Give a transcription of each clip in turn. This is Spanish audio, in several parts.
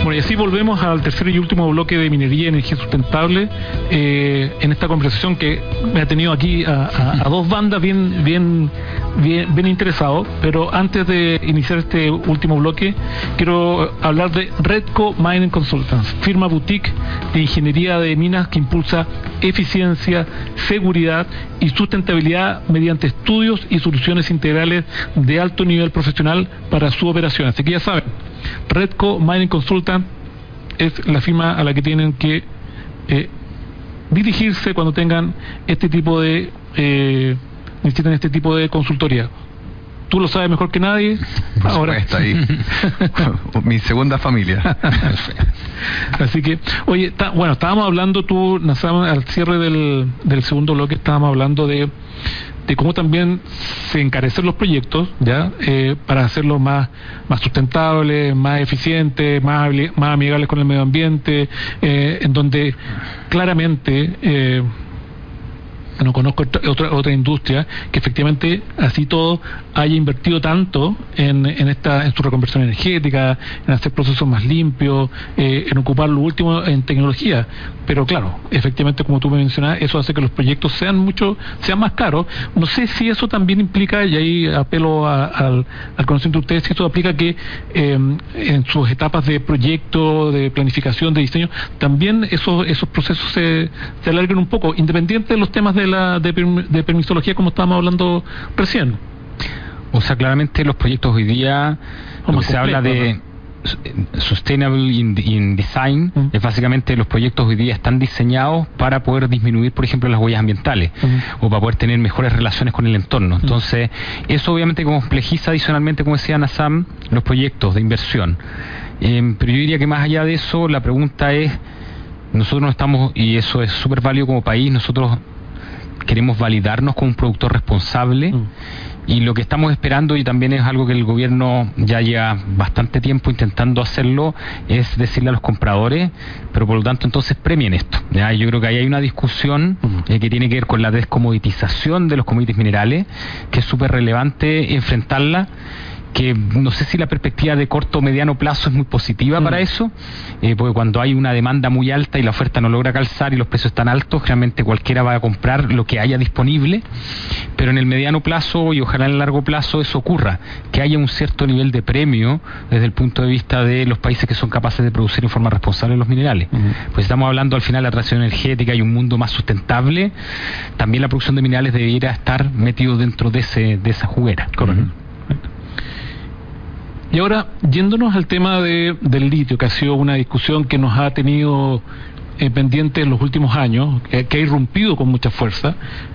Bueno, y así volvemos al tercer y último bloque de minería y energía sustentable, en esta conversación que me ha tenido aquí a dos bandas bien interesados. Pero antes de iniciar este último bloque, quiero hablar de Redco Mining Consultants, firma boutique de ingeniería de minas que impulsa eficiencia, seguridad y sustentabilidad mediante estudios y soluciones integrales de alto nivel profesional para su operación. Así que ya saben, Redco Mining Consultant es la firma a la que tienen que dirigirse cuando tengan necesitan este tipo de consultoría. Tú lo sabes mejor que nadie. Por supuesto, ahí. Mi segunda familia. Así que, oye, estábamos hablando al cierre del segundo bloque, estábamos hablando de cómo también se encarecen los proyectos, ya, para hacerlos más sustentables, más eficientes, más amigables con el medio ambiente, en donde claramente no conozco otra industria que efectivamente así todo haya invertido tanto en su reconversión energética, en hacer procesos más limpios, en ocupar lo último en tecnología. Pero claro, efectivamente, como tú me mencionabas, eso hace que los proyectos sean más caros. No sé si eso también implica, y ahí apelo al conocimiento de ustedes, si eso aplica que en sus etapas de proyecto, de planificación, de diseño, también esos procesos se alarguen un poco, independiente de los temas de permisología, como estábamos hablando recién. O sea, claramente los proyectos hoy día, como se habla de Sustainable in Design, es básicamente los proyectos hoy día están diseñados para poder disminuir, por ejemplo, las huellas ambientales, o para poder tener mejores relaciones con el entorno. Entonces, eso obviamente complejiza adicionalmente, como decía Nazam, los proyectos de inversión. Pero yo diría que más allá de eso, la pregunta es, nosotros no estamos, y eso es súper válido como país, nosotros queremos validarnos como un productor responsable, y lo que estamos esperando, y también es algo que el gobierno ya lleva bastante tiempo intentando hacerlo, es decirle a los compradores, pero por lo tanto entonces premien esto. ¿Ya? Yo creo que ahí hay una discusión que tiene que ver con la descomoditización de los commodities minerales, que es súper relevante enfrentarla, que no sé si la perspectiva de corto o mediano plazo es muy positiva para eso, porque cuando hay una demanda muy alta y la oferta no logra calzar y los precios están altos, realmente cualquiera va a comprar lo que haya disponible, pero en el mediano plazo y ojalá en el largo plazo eso ocurra, que haya un cierto nivel de premio desde el punto de vista de los países que son capaces de producir en forma responsable los minerales. Pues estamos hablando al final de la transición energética y un mundo más sustentable, también la producción de minerales debería estar metido dentro de esa juguera. Correcto. Y ahora, yéndonos al tema del litio, que ha sido una discusión que nos ha tenido pendiente en los últimos años, que ha irrumpido con mucha fuerza,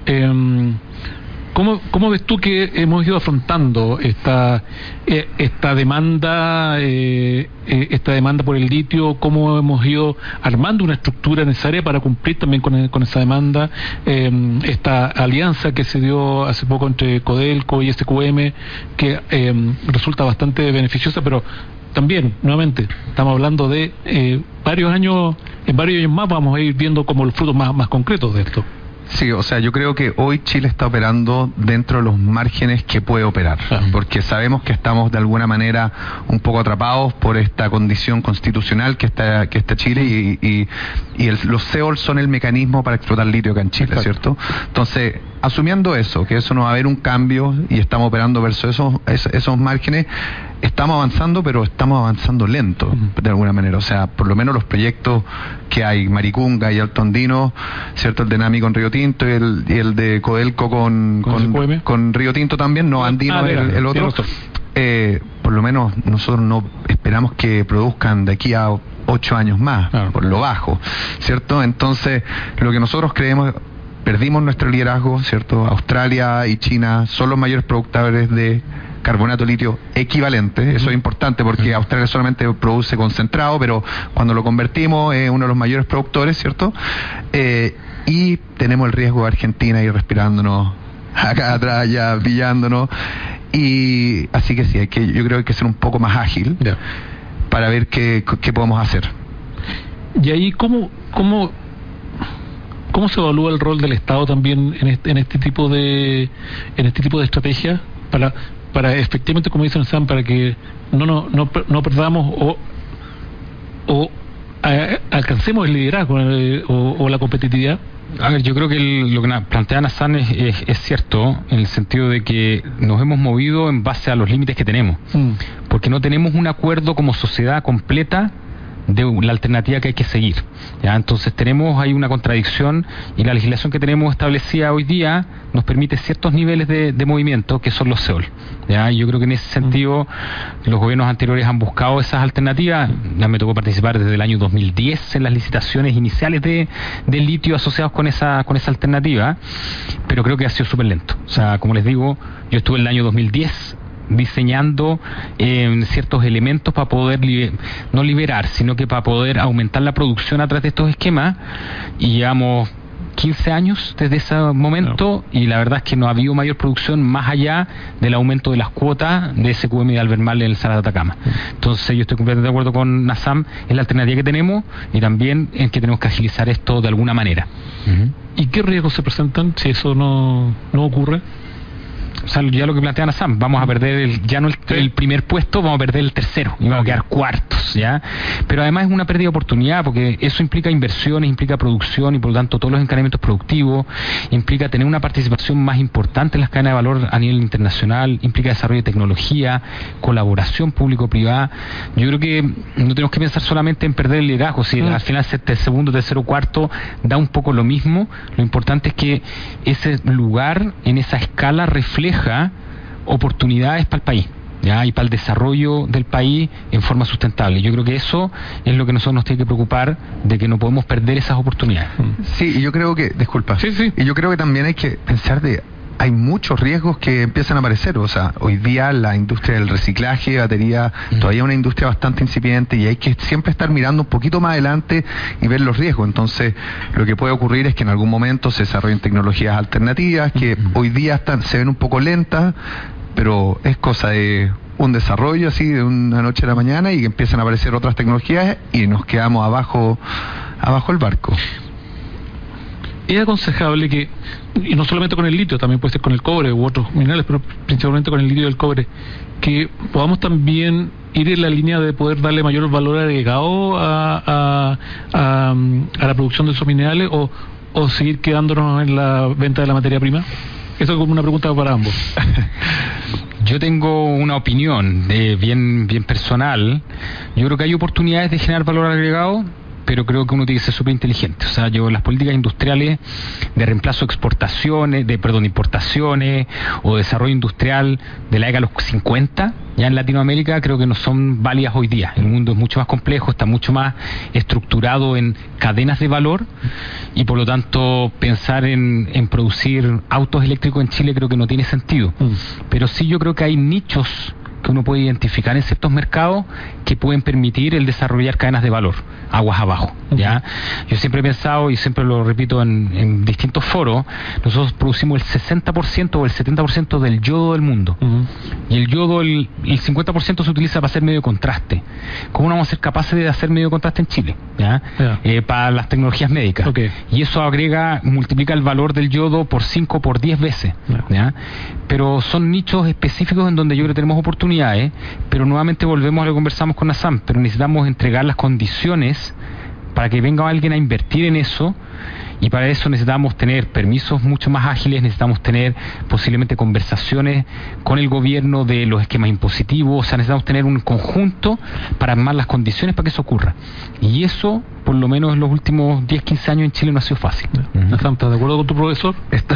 ¿cómo ves tú que hemos ido afrontando esta demanda por el litio? ¿Cómo hemos ido armando una estructura necesaria para cumplir también con esa demanda? Esta alianza que se dio hace poco entre Codelco y SQM, que resulta bastante beneficiosa, pero también, nuevamente, estamos hablando de varios años más vamos a ir viendo como los frutos más concretos de esto. Sí, o sea, yo creo que hoy Chile está operando dentro de los márgenes que puede operar, porque sabemos que estamos de alguna manera un poco atrapados por esta condición constitucional que está Chile, y los CEOL son el mecanismo para explotar litio acá en Chile, ¿cierto? Entonces, asumiendo eso, que eso no va a haber un cambio y estamos operando versus esos márgenes, estamos avanzando, pero estamos avanzando lento, de alguna manera. O sea, por lo menos los proyectos que hay, Maricunga y Alto Andino, ¿cierto? El de NAMI con Río Tinto y el de Codelco con Río Tinto también, no, Andino el otro. Por lo menos nosotros no esperamos que produzcan de aquí a 8 años más, por lo bajo, ¿cierto? Entonces, lo que nosotros creemos, perdimos nuestro liderazgo, ¿cierto? Australia y China son los mayores productores de carbonato de litio equivalente. Eso es importante porque Australia solamente produce concentrado, pero cuando lo convertimos es uno de los mayores productores, ¿cierto? Y tenemos el riesgo de Argentina ir respirándonos acá atrás, ya pillándonos, y así que sí, yo creo que hay que ser un poco más ágil para ver qué podemos hacer. Y ahí, ¿cómo se evalúa el rol del Estado también en este tipo de estrategia para efectivamente, como dicen Sam, para que no perdamos o alcancemos el liderazgo o la competitividad? A ver, yo creo que lo que plantea Nazam es cierto, en el sentido de que nos hemos movido en base a los límites que tenemos, porque no tenemos un acuerdo como sociedad completa de la alternativa que hay que seguir, ¿ya? Entonces tenemos ahí una contradicción, y la legislación que tenemos establecida hoy día nos permite ciertos niveles de movimiento, que son los SEOL, ¿ya? Y yo creo que en ese sentido los gobiernos anteriores han buscado esas alternativas. Ya me tocó participar desde el año 2010 en las licitaciones iniciales de litio asociados con esa alternativa, pero creo que ha sido súper lento. O sea, como les digo, yo estuve en el año 2010 diseñando ciertos elementos para poder no liberar, sino que para poder aumentar la producción a través de estos esquemas, y llevamos 15 años desde ese momento, y la verdad es que no ha habido mayor producción más allá del aumento de las cuotas de SQM de Albemarle en el Salar de Atacama. Entonces yo estoy completamente de acuerdo con Nazam en la alternativa que tenemos, y también en que tenemos que agilizar esto de alguna manera. ¿Y qué riesgos se presentan si eso no ocurre? O sea, ya lo que plantea Nazam, vamos a perder el primer puesto, vamos a perder el tercero y vamos a quedar cuartos, ¿ya? Pero además es una pérdida de oportunidad, porque eso implica inversiones, implica producción, y por lo tanto todos los encadenamientos productivos, implica tener una participación más importante en las cadenas de valor a nivel internacional, implica desarrollo de tecnología, colaboración público-privada. Yo creo que no tenemos que pensar solamente en perder el liderazgo. Si al final segundo, tercero, cuarto da un poco lo mismo, lo importante es que ese lugar en esa escala refleja oportunidades para el país, ¿ya? Y para el desarrollo del país en forma sustentable. Yo creo que eso es lo que nosotros nos tiene que preocupar, de que no podemos perder esas oportunidades. Sí, y yo creo que, disculpa, y yo creo que también hay que pensar hay muchos riesgos que empiezan a aparecer. O sea, hoy día la industria del reciclaje de batería todavía es una industria bastante incipiente, y hay que siempre estar mirando un poquito más adelante y ver los riesgos. Entonces, lo que puede ocurrir es que en algún momento se desarrollen tecnologías alternativas que hoy día se ven un poco lentas, pero es cosa de un desarrollo así de una noche a la mañana, y que empiezan a aparecer otras tecnologías y nos quedamos abajo el barco. Es aconsejable que, y no solamente con el litio, también puede ser con el cobre u otros minerales, pero principalmente con el litio y el cobre, que podamos también ir en la línea de poder darle mayor valor agregado a la producción de esos minerales, o seguir quedándonos en la venta de la materia prima. Eso es como una pregunta para ambos. Yo tengo una opinión bien personal. Yo creo que hay oportunidades de generar valor agregado, pero creo que uno tiene que ser súper inteligente. O sea, las políticas industriales de reemplazo de importaciones o desarrollo industrial de la década de los 50, ya en Latinoamérica, creo que no son válidas hoy día. El mundo es mucho más complejo, está mucho más estructurado en cadenas de valor, y por lo tanto pensar en producir autos eléctricos en Chile creo que no tiene sentido. Pero sí, yo creo que hay nichos que uno puede identificar en ciertos mercados que pueden permitir el desarrollar cadenas de valor aguas abajo, ¿ya? Yo siempre he pensado, y siempre lo repito en distintos foros, nosotros producimos el 60% o el 70% del yodo del mundo, y el yodo, el 50% se utiliza para hacer medio contraste. ¿Cómo no vamos a ser capaces de hacer medio contraste en Chile, ¿ya? Para las tecnologías médicas? Y eso multiplica el valor del yodo por 5, por 10 veces, ¿ya? Pero son nichos específicos en donde yo creo que tenemos oportunidades, pero nuevamente volvemos a lo que conversamos con Nazam, pero necesitamos entregar las condiciones para que venga alguien a invertir en eso, y para eso necesitamos tener permisos mucho más ágiles, necesitamos tener posiblemente conversaciones con el gobierno de los esquemas impositivos. O sea, necesitamos tener un conjunto para armar las condiciones para que eso ocurra, y eso, por lo menos en los últimos 10, 15 años en Chile no ha sido fácil. ¿Estás de acuerdo con tu profesor?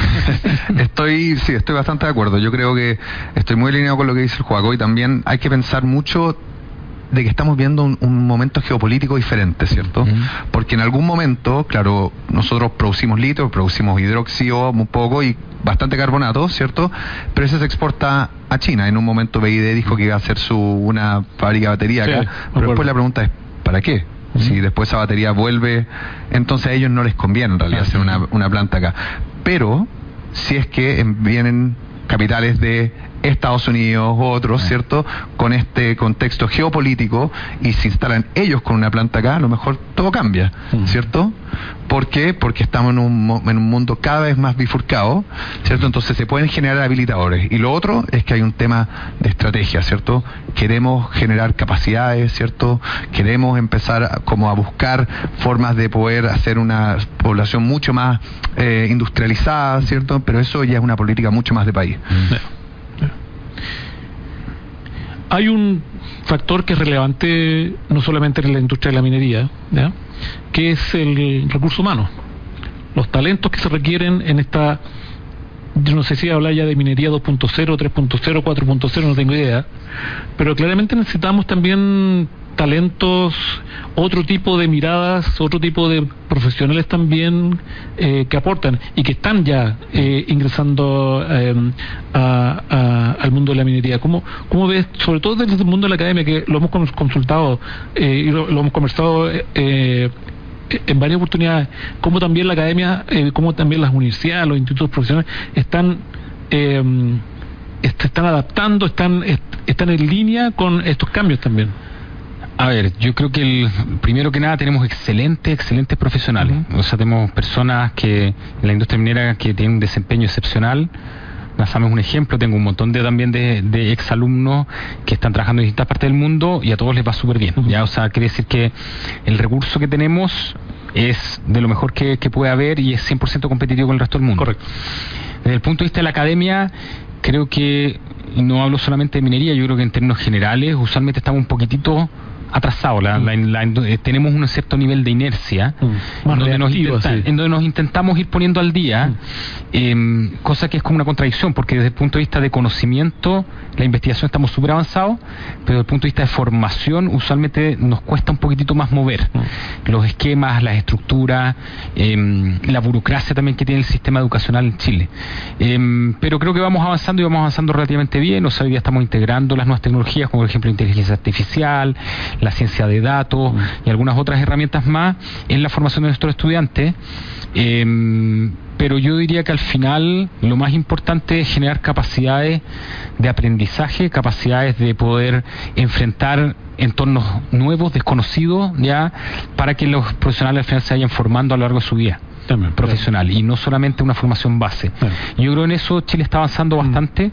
Estoy bastante de acuerdo. Yo creo que estoy muy alineado con lo que dice el Joaco, y también hay que pensar mucho de que estamos viendo un momento geopolítico diferente, ¿cierto? Porque en algún momento, claro, nosotros producimos litio, producimos hidróxido un poco y bastante carbonato, ¿cierto? Pero ese se exporta a China. En un momento BID dijo que iba a hacer una fábrica de batería acá, pero después la pregunta es, ¿para qué? Si después esa batería vuelve, entonces a ellos no les conviene en realidad hacer una planta acá. Pero si es que vienen capitales de Estados Unidos u otros, ¿cierto? Con este contexto geopolítico, y se instalan ellos con una planta acá, a lo mejor todo cambia, ¿cierto? ¿Por qué? Porque estamos en un mundo cada vez más bifurcado, ¿cierto? Entonces se pueden generar habilitadores. Y lo otro es que hay un tema de estrategia, ¿cierto? Queremos generar capacidades, ¿cierto? Queremos empezar como a buscar formas de poder hacer una población mucho más industrializada, ¿cierto? Pero eso ya es una política mucho más de país. Hay un factor que es relevante no solamente en la industria de la minería, ¿ya?, que es el recurso humano, los talentos que se requieren en esta, yo no sé si habla ya de minería 2.0, 3.0, 4.0, no tengo idea, pero claramente necesitamos también talentos, otro tipo de miradas, otro tipo de profesionales también que aportan y que están ya ingresando al mundo de la minería. ¿Cómo ves, sobre todo desde el mundo de la academia, que lo hemos consultado y lo hemos conversado en varias oportunidades, cómo también la academia, cómo también las universidades, los institutos profesionales están adaptando, están en línea con estos cambios también? A ver, yo creo que primero que nada tenemos excelentes profesionales. O sea, tenemos personas que en la industria minera que tienen un desempeño excepcional. Nasam es un ejemplo, tengo un montón también de exalumnos que están trabajando en distintas partes del mundo y a todos les va súper bien. ¿Ya? O sea, quiere decir que el recurso que tenemos es de lo mejor que puede haber y es 100% competitivo con el resto del mundo. Correcto. Desde el punto de vista de la academia, creo que, no hablo solamente de minería, yo creo que en términos generales usualmente estamos un poquitito atrasado, tenemos un cierto nivel de inercia en donde nos intentamos ir poniendo al día, cosa que es como una contradicción, porque desde el punto de vista de conocimiento la investigación estamos súper avanzados, pero desde el punto de vista de formación usualmente nos cuesta un poquitito más mover los esquemas, las estructuras, la burocracia también que tiene el sistema educacional en Chile, pero creo que vamos avanzando y vamos avanzando relativamente bien. O sea, hoy día estamos integrando las nuevas tecnologías, como por ejemplo inteligencia artificial, la ciencia de datos y algunas otras herramientas más en la formación de nuestros estudiantes, pero yo diría que al final lo más importante es generar capacidades de aprendizaje, capacidades de poder enfrentar entornos nuevos, desconocidos, ya, para que los profesionales al final se vayan formando a lo largo de su vida también profesional, y no solamente una formación base. Yo creo en eso Chile está avanzando bastante,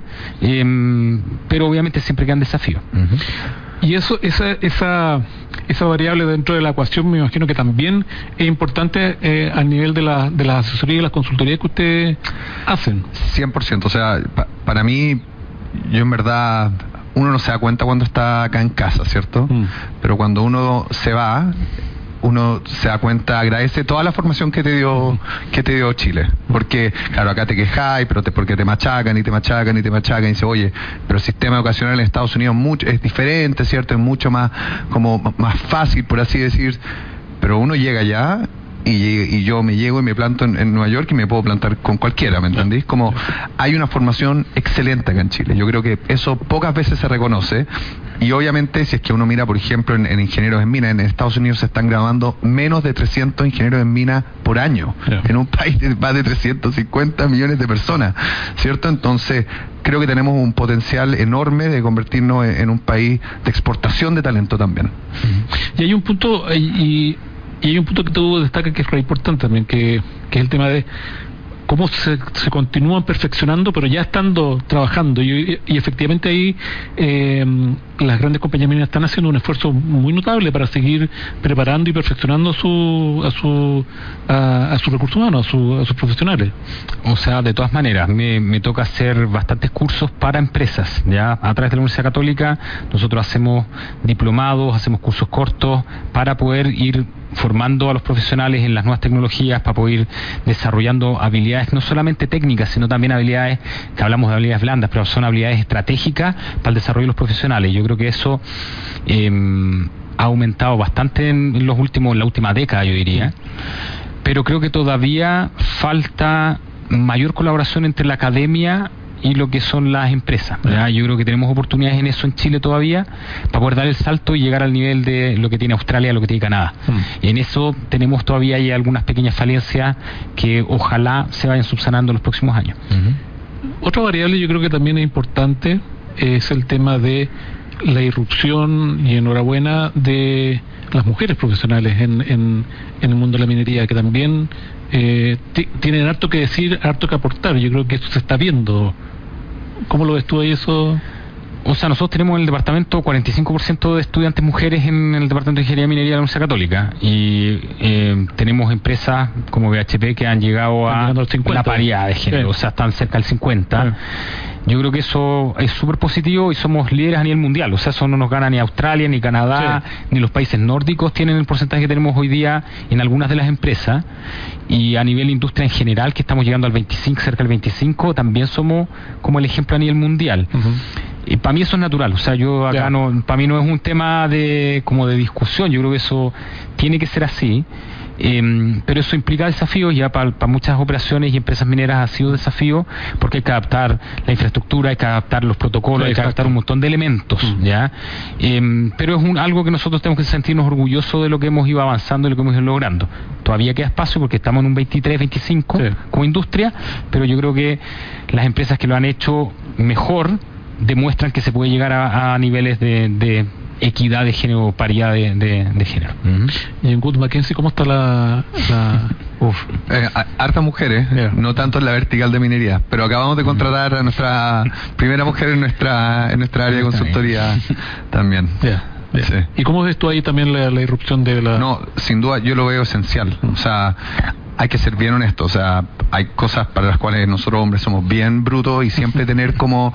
pero obviamente siempre quedan desafíos. Y esa variable dentro de la ecuación me imagino que también es importante a nivel de la asesoría y las consultorías que ustedes hacen. 100%, o sea, para mí, yo en verdad, uno no se da cuenta cuando está acá en casa, ¿cierto? Pero cuando uno se va, uno se da cuenta, agradece toda la formación que te dio Chile, porque claro, acá te quejáis, pero porque te machacan y dice, oye, pero el sistema educacional en Estados Unidos es diferente, ¿cierto? Es mucho más fácil, por así decir, pero uno llega allá y yo me llego y me planto en Nueva York y me puedo plantar con cualquiera, ¿me entendís? Como hay una formación excelente acá en Chile. Yo creo que eso pocas veces se reconoce. Y obviamente, si es que uno mira, por ejemplo, en ingenieros en mina, en Estados Unidos se están graduando menos de 300 ingenieros en mina por año, en un país de más de 350 millones de personas, ¿cierto? Entonces, creo que tenemos un potencial enorme de convertirnos en un país de exportación de talento también. Y hay un punto, y hay un punto que tú destacas que es muy importante también, que es el tema de cómo se continúan perfeccionando, pero ya estando trabajando, y efectivamente ahí las grandes compañías mineras están haciendo un esfuerzo muy notable para seguir preparando y perfeccionando a sus recursos humanos, a sus profesionales. O sea, de todas maneras, me toca hacer bastantes cursos para empresas, ya a través de la Universidad Católica. Nosotros hacemos diplomados, hacemos cursos cortos para poder ir formando a los profesionales en las nuevas tecnologías, para poder ir desarrollando habilidades no solamente técnicas, sino también habilidades, que hablamos de habilidades blandas, pero son habilidades estratégicas para el desarrollo de los profesionales. Yo creo que eso ha aumentado bastante en la última década, yo diría, pero creo que todavía falta mayor colaboración entre la academia y lo que son las empresas, ¿verdad? Yo creo que tenemos oportunidades en eso en Chile todavía para poder dar el salto y llegar al nivel de lo que tiene Australia, lo que tiene Canadá. Y en eso tenemos todavía algunas pequeñas falencias que ojalá se vayan subsanando en los próximos años. Otra variable yo creo que también es importante es el tema de la irrupción, y enhorabuena, de las mujeres profesionales en el mundo de la minería, que también tienen harto que decir, harto que aportar. Yo creo que esto se está viendo. ¿Cómo lo ves tú ahí eso? O sea, nosotros tenemos en el departamento 45% de estudiantes mujeres en el departamento de Ingeniería Minería de la Universidad Católica, y tenemos empresas como BHP que han llegado a la paridad de género, o sea, están cerca del 50%. Yo creo que eso es súper positivo y somos líderes a nivel mundial. O sea, eso no nos gana ni Australia, ni Canadá, ni los países nórdicos tienen el porcentaje que tenemos hoy día en algunas de las empresas. Y a nivel industria en general, que estamos llegando al 25, cerca del 25, también somos como el ejemplo a nivel mundial. Y para mí eso es natural. O sea, yo acá para mí no es un tema de discusión. Yo creo que eso tiene que ser así. Pero eso implica desafíos. Ya para muchas operaciones y empresas mineras ha sido desafío, porque hay que adaptar la infraestructura, hay que adaptar los protocolos, hay que adaptar un montón de elementos, ¿ya? Pero es algo que nosotros tenemos que sentirnos orgullosos de lo que hemos ido avanzando y lo que hemos ido logrando. Todavía queda espacio porque estamos en un 23, 25 como industria, pero yo creo que las empresas que lo han hecho mejor demuestran que se puede llegar a niveles de equidad de género, paridad de género. Y en Wood Mackenzie, ¿cómo está hartas mujeres, no tanto en la vertical de minería, pero acabamos de contratar a nuestra primera mujer en nuestra área de consultoría también. Sí. ¿Y cómo ves tú ahí también la irrupción de la...? No, sin duda yo lo veo esencial. O sea, hay que ser bien honestos. O sea, hay cosas para las cuales nosotros hombres somos bien brutos, y siempre tener como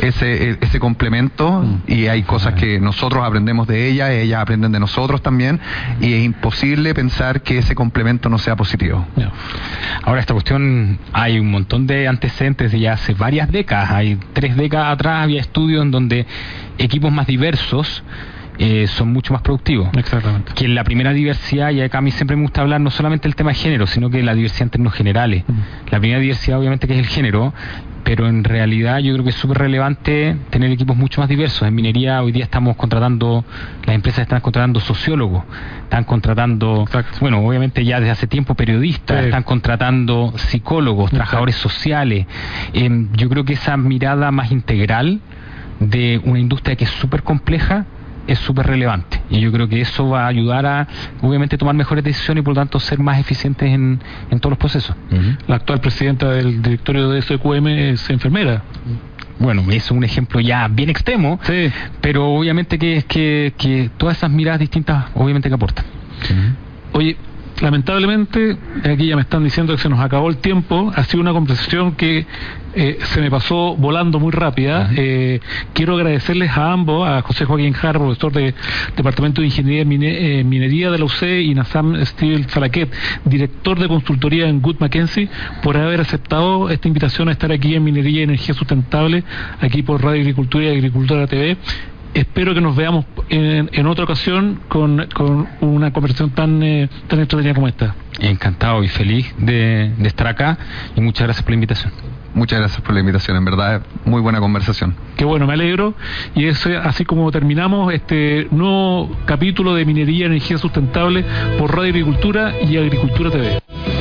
ese complemento, y hay cosas que nosotros aprendemos de ellas aprenden de nosotros también, y es imposible pensar que ese complemento no sea positivo. Ahora, esta cuestión, hay un montón de antecedentes de ya hace varias décadas. Hay 3 décadas atrás había estudios en donde equipos más diversos son mucho más productivos. Exactamente. Que la primera diversidad, y acá a mí siempre me gusta hablar no solamente del tema de género, sino que la diversidad en términos generales. La primera diversidad obviamente que es el género, pero en realidad yo creo que es súper relevante tener equipos mucho más diversos. En minería hoy día estamos contratando, las empresas están contratando sociólogos, están contratando, bueno, obviamente ya desde hace tiempo periodistas, están contratando psicólogos, trabajadores sociales. Yo creo que esa mirada más integral de una industria que es súper compleja es súper relevante, y yo creo que eso va a ayudar a, obviamente, tomar mejores decisiones y por lo tanto ser más eficientes en todos los procesos. La actual presidenta del directorio de SQM es enfermera. Bueno, es un ejemplo ya bien extremo, pero obviamente que todas esas miradas distintas obviamente que aportan. Oye, lamentablemente, aquí ya me están diciendo que se nos acabó el tiempo. Ha sido una conversación que se me pasó volando muy rápida. Quiero agradecerles a ambos, a José Joaquín Jara, profesor de Departamento de Ingeniería Minería de la UC, y Nazam Steel Falaquet, director de consultoría en Wood Mackenzie, por haber aceptado esta invitación a estar aquí en Minería y Energía Sustentable, aquí por Radio Agricultura y Agricultura TV. Espero que nos veamos en otra ocasión con una conversación tan entretenida como esta. Encantado y feliz de estar acá, y muchas gracias por la invitación. Muchas gracias por la invitación, en verdad, muy buena conversación. Qué bueno, me alegro. Y es así como terminamos este nuevo capítulo de Minería y Energía Sustentable por Radio Agricultura y Agricultura TV.